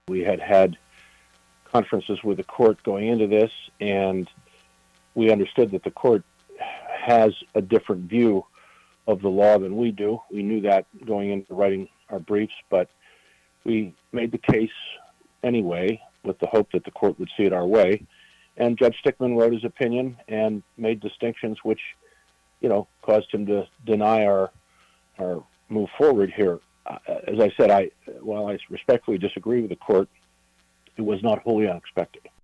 We had conferences with the court going into this, and we understood that the court has a different view of the law than we do. We knew that going into writing our briefs, but we made the case anyway with the hope that the court would see it our way. And Judge Stickman wrote his opinion and made distinctions which, caused him to deny our move forward here. As I said, while I respectfully disagree with the court, it was not wholly unexpected.